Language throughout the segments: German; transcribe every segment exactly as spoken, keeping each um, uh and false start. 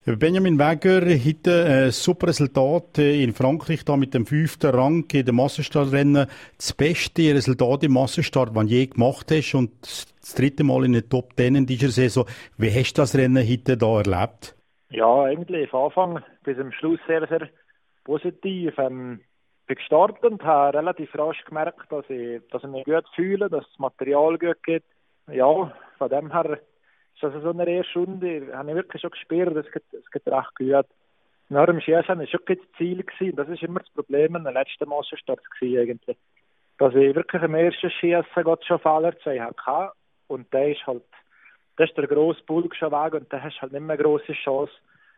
Benjamin Wäger, heute ein super Resultat in Frankreich da mit dem fünften Rang in den Massenstartrennen. Das beste Resultat im Massenstart, das du je gemacht hast und das dritte Mal in den Top Ten in dieser Saison. Wie hast du das Rennen heute da erlebt? Ja, eigentlich von Anfang bis zum Schluss sehr, sehr positiv. Ähm, ich bin gestartet und habe relativ rasch gemerkt, dass ich, dass ich mich gut fühle, dass das Material gut geht. Ja, von dem her ist also so eine erste Stunde, habe ich wirklich schon gespürt, es geht, es geht recht gut. Nach dem Schießen war schon das Ziel gewesen. Das ist immer das Problem in den letzten Massenstart gewesen, eigentlich. Dass ich wirklich im ersten Schießen gerade schon Fehler zwei hatte. Und der ist halt, das ist der grosse Bulk schon weg und da hast du halt nicht mehr eine grosse Chance,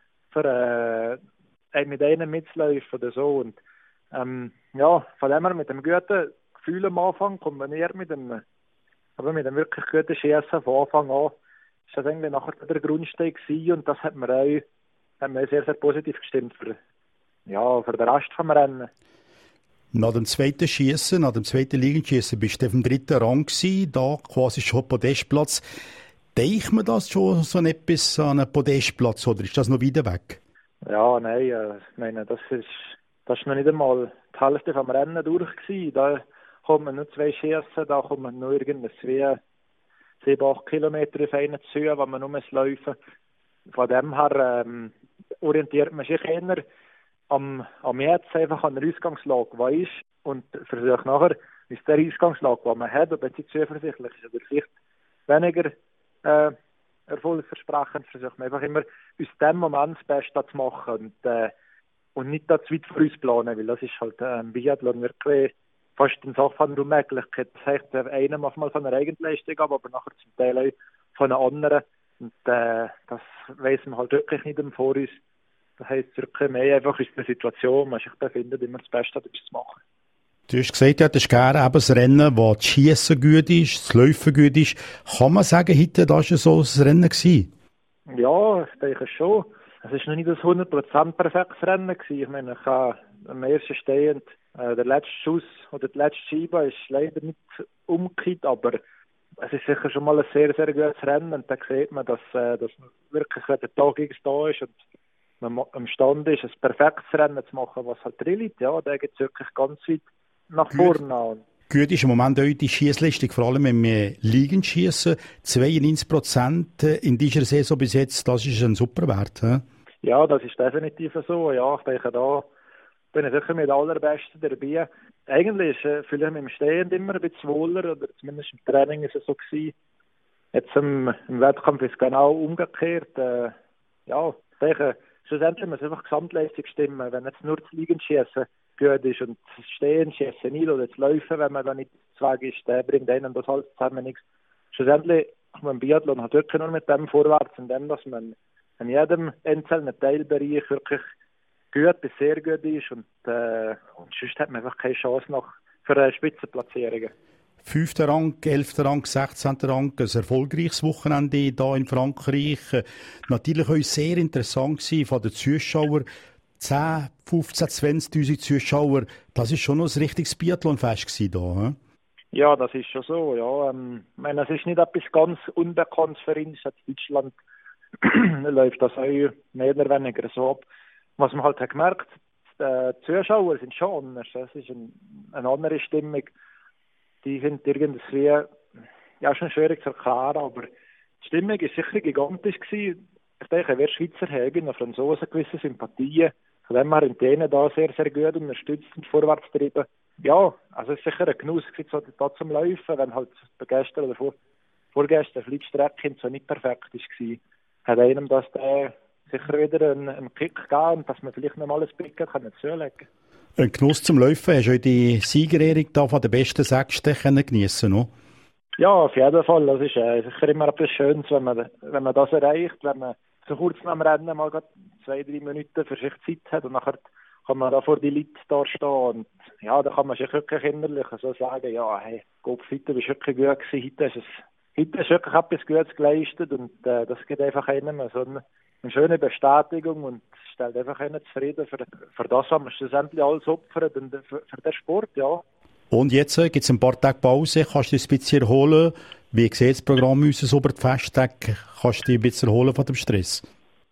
für, äh, mit einem mitzulaufen oder so. Und, ähm, ja, von dem her mit dem guten Gefühl am Anfang kombiniert mit dem, aber mit dem wirklich guten Schießen von Anfang an, ist das eigentlich nachher der Grundstein gewesen und das hat mir auch, hat mir sehr, sehr positiv gestimmt für, ja, für den Rest vom Rennen. Nach dem zweiten Schießen, nach dem zweiten Liegenschießen bist du auf dem dritten Rang gewesen, da quasi schon Podestplatz. Denkt man das schon so etwas an einen Podestplatz oder ist das noch weiter weg? Ja, nein, äh, ich meine, das ist, das ist noch nicht einmal die Hälfte vom Rennen durch gewesen. Da kommen nur zwei Schießen, da kommen nur irgendwas zwei, sieben, acht Kilometer auf einen zu, wo man nur laufen. Von dem her ähm, orientiert man sich eher am, am jetzt einfach an der Ausgangslage, die ist, und versucht nachher, ist der Ausgangslage, die man hat, ob jetzt zuversichtlich ist oder vielleicht weniger äh, erfolgsversprechend, versucht man einfach immer aus dem Moment das Beste zu machen und, äh, und nicht da zu weit vorausplanen, weil das ist halt äh, im Biathlon wirklich fast eine Sache von der Unmöglichkeit. Das heißt, der eine macht mal von einer Eigenleistung ab, aber nachher zum Teil auch von einer anderen. Und äh, das weiss man halt wirklich nicht im Voraus. Das heisst wirklich mehr einfach aus der Situation, man sich befindet, immer das Beste daraus zu machen. Du hast gesagt, ja, das ist gerne eben das Rennen, wo das Schiessen gut ist, das Laufen gut ist. Kann man sagen, heute war das so ein Rennen gewesen? Ja, ich denke schon. Es war noch nicht das hundert Prozent perfektes Rennen gewesen. Ich meine, ich habe am ersten stehend, äh, der letzte Schuss oder die letzte Scheibe ist leider nicht umgekehrt, aber es ist sicher schon mal ein sehr, sehr gutes Rennen und da sieht man, dass, äh, dass wirklich der Tag da ist und man imstande ist, ein perfektes Rennen zu machen, was halt drin liegt. Ja, da geht es wirklich ganz weit nach vorne an. Gut ist im Moment auch die Schiessleistung, vor allem im Liegenschiessen. zweiundneunzig Prozent in dieser Saison bis jetzt, das ist ein super Wert. He? Ja, das ist definitiv so. Ja, ich denke, da bin ich sicher mit der Allerbesten dabei. Eigentlich äh, fühle ich mich im Stehen immer ein bisschen wohler, oder zumindest im Training ist es so gewesen. Jetzt im, im Wettkampf ist es genau umgekehrt. Äh, ja, ich denke, schlussendlich muss einfach Gesamtleistung stimmen. Wenn jetzt nur das Liegenschiessen gut ist und das Stehen, Schiessen nicht oder das Laufen, wenn man da nicht zwag ist, der bringt einen das alles zusammen nichts. Schlussendlich, man Biathlon hat wirklich nur mit dem vorwärts, in dem, dass man in jedem einzelnen Teilbereich wirklich gut bis sehr gut ist und, äh, und sonst hat man einfach keine Chance noch für eine Spitzenplatzierung. Fünfter Rang, elfter Rang, sechzehnter Rang, ein erfolgreiches Wochenende hier in Frankreich. Natürlich auch sehr interessant gewesen von den Zuschauern. zehn, fünfzehn, zwanzigtausend Zuschauer, das ist schon noch ein richtiges Biathlonfest gewesen hier, he? Ja, das ist schon so, ja. Ähm, ich meine, es ist nicht etwas ganz Unbekanntes für uns. In Deutschland läuft das auch mehr oder weniger so ab. Was man halt hat gemerkt, die Zuschauer sind schon anders. Es ist ein, eine andere Stimmung. Die sind irgendwie, ja, schon schwierig zu erklären, aber die Stimmung war sicher gigantisch gewesen. Ich denke, wer Schweizer haben, noch Franzosen gewisse Sympathien. Von dem her in denen da sehr, sehr gut unterstützt und vorwärts treiben. Ja, also es ist sicher ein Genuss gewesen, da zum Laufen, wenn halt gestern oder vor, vorgestern die Strecke so nicht perfekt war, hat einem das da sicher wieder einen, einen Kick gegeben, dass man vielleicht noch mal ein Picken kann zulegen. Ein Genuss zum Laufen, hast du die Siegerehrung da von den besten Sechsten geniessen, no? Ja, auf jeden Fall. Das ist äh, sicher immer etwas Schönes, wenn man, wenn man das erreicht, wenn man so kurz nach dem Rennen mal zwei, drei Minuten für sich Zeit hat und nachher kann man da vor die Leute da stehen und ja, da kann man sich wirklich innerlich so sagen, ja, hey, Gott, heute bist du wirklich gut gewesen, heute ist es, heute ist wirklich etwas Gutes geleistet und äh, das gibt einfach einem so eine, eine schöne Bestätigung und stellt einfach einen zufrieden für, für das, was man schlussendlich alles opfert und für, für den Sport, ja. Und jetzt äh, gibt es ein paar Tage Pause, kannst du dich ein bisschen erholen. Wie sieht das Programm aus über die Festtage? Kannst du dich ein bisschen erholen von dem Stress?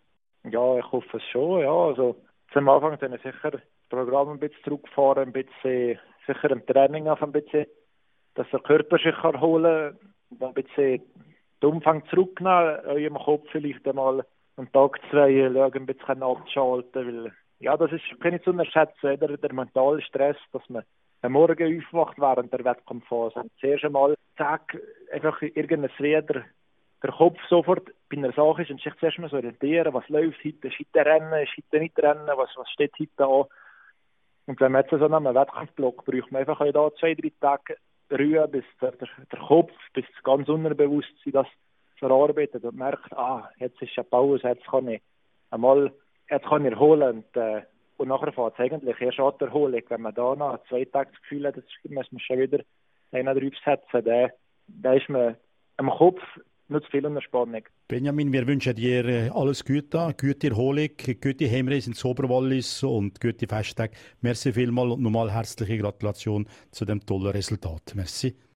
Ja, ich hoffe es schon, ja. Also zum Anfang dann sicher das Programm ein bisschen zurückfahren, ein bisschen sicher im Training auf ein bisschen, dass der Körper sich erholen kann, ein bisschen den Umfang zurücknehmen, auch im Kopf vielleicht einmal am Tag zwei schauen, ein bisschen abschalten, weil ja, das ist kann ich zu unterschätzen, der, der mentale Stress, dass man am Morgen aufwacht während der Wettkampfphase. Und das erste Mal, zack, einfach irgendein Räder, der Kopf sofort bei einer Sache ist und sich zuerst mal so orientieren, was läuft heute, ist heute Rennen, ist heute nicht Rennen, was, was steht heute an. Und wenn man jetzt so nach einem Wettkampfblock braucht man einfach da zwei, drei Tage Ruhe, bis der, der, der Kopf, bis das ganz Unterbewusstsein das verarbeitet und merkt, ah, jetzt ist eine Pause, jetzt kann ich einmal, jetzt kann ich erholen. Und, äh, und nachher fährt es eigentlich erst an der Erholung. Wenn man da nach zwei Tagen das Gefühl hat, jetzt muss man schon wieder einen draufsetzen, dann, dann ist man am Kopf nicht zu viel unter Spannung. Benjamin, wir wünschen dir äh, alles Gute, gute Erholung, gute Heimreise ins Oberwallis und gute Festtage. Merci vielmals und nochmal herzliche Gratulation zu dem tollen Resultat. Merci.